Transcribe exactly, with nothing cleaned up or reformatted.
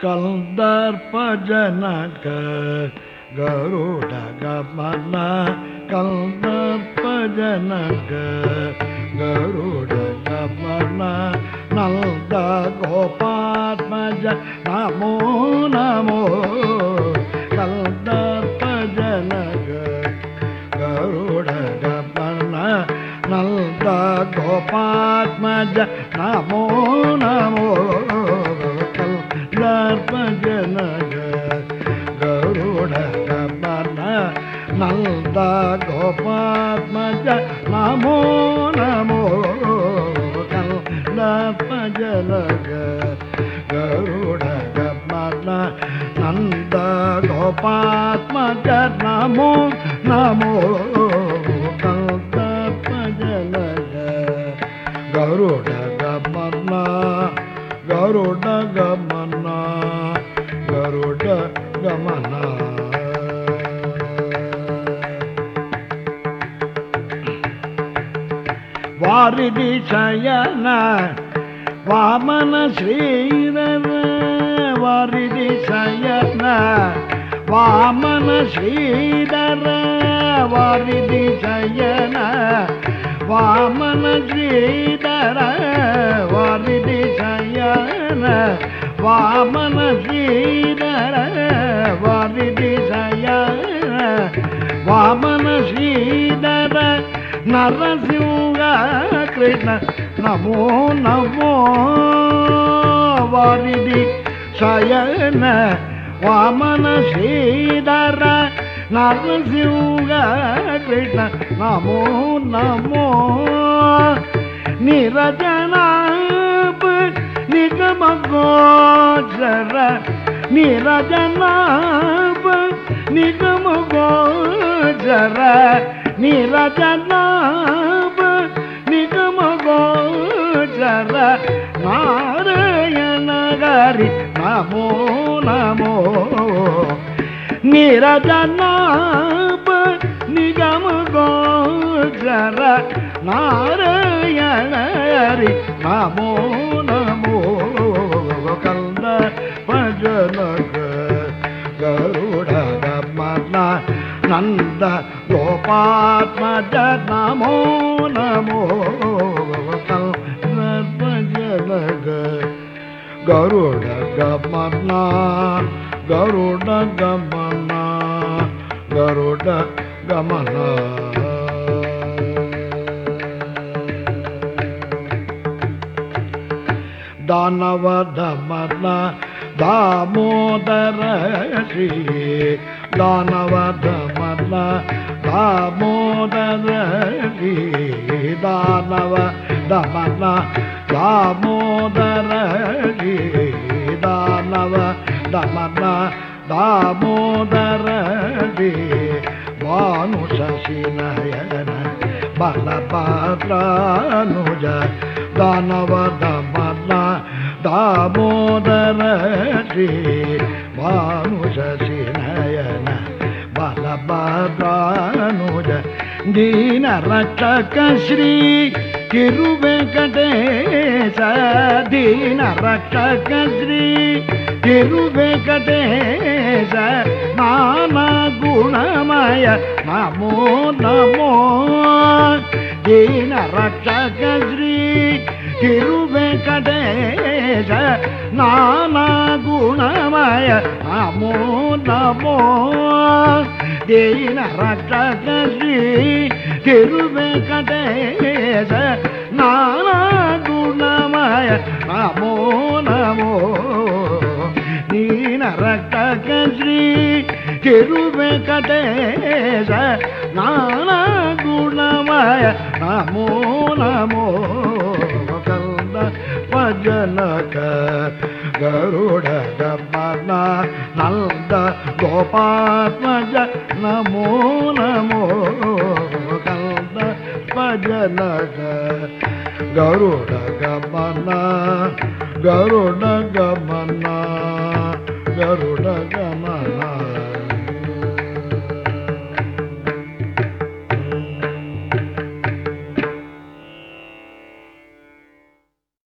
கந்தர்ப்பஜனக கருட கமன கந்தர்ப்பஜனக கருட கமன நந்த கோபாத்மஜ நமோ நமோ கந்தர்ப்பஜனக கருட கமன நந்த கோபாத்மஜ நமோ நமோ கந்தர்ப்பஜனக கருட கமன நந்த கோபாத்மஜ நமோ நமோ கந்தர்ப்பஜனக கருட கமன நந்த கோபாத்மஜ நமோ நமோ கந்தர்ப்பஜனக கருட கமன கருட கமன கருட கமன வாரிதி சயன வாமன ஸ்ரீதர வாரிதி சயன வாமன ஸ்ரீதர வாரிதி சயன வாமன ஸ்ரீதர வாரிதி சயன வாமன ஸ்ரீதர வாரிதி சயன வாமன ஸ்ரீதர நரசிங்க கிருஷ்ண நமோ நமோ வாரிதி சயன வாமன ஸ்ரீதர நரசிங்க கிருஷ்ண நமோ நமோ நிரஜனாப நிகம கோச்சர நிரஜனாப நிகம கோச்சர நிரஜனாப நிகம கோச்சர நாராயண ஹரி நமோ நமோ நிரஜனாப நிகம கோச்சர நாராயண ஹரி நமோ நமோ கந்தர்ப்பஜனக கருட கமன நந்த கோபாத்மஜ நமோ நமோ கந்தர்ப்பஜனக கருட கமன கருட கமன கருட கமன தானவ தமன தாமோதர ஸ்ரீ தானவ தமன தாமோதர ஸ்ரீ தானவ தமன தாமோதர ஸ்ரீ தானவ தமன தாமோதர ஸ்ரீ பானு சசிநயன பலபத்ரானுஜ தானவ தமன தாமோதர ஸ்ரீ பானு சசிநயன பலபத்ரானுஜ ದೀನ ರಕ್ಷಕ ಶ್ರೀ ತಿರುವೆಂಕಟೇಶ ದೀನ ರಕ್ಷಕ ಶ್ರೀ ತಿರುವೆಂಕಟೇಶ ನಾನಾ ಗುಣಮಯ ನಮೋ ನಮೋ ದೀನ ರಕ್ಷಕ ಶ್ರೀ ತಿರುವೆಂಕಟೇಶ ನಾನಾ ಗುಣಮಯ ನಮೋ ನಮೋ ದೀನ ರಕ್ಷಕ ಶ್ರೀ ತಿರುವೆಂಕಟೇಶ ನಾನಾ ಗುಣಮಯ ನಮೋ ನಮೋ ದೀನ ರಕ್ಷಕ ಶ್ರೀ ತಿರುವೆಂಕಟೇಶ ನಾನಾ ಗುಣಮಯ ನಮೋ ನಮೋ ಕಂದ ಭಜನಕ ಗರುಡ ಗಮನ ನಂದ ಗೋಪಾತ್ಮಜ ನಮೋ ನಮೋ ಕಂದ ಭಜನಕ ಗರುಡ ಗಮನ ಗರುಡ ಗಮನ ಗರುಡ ಗಮನ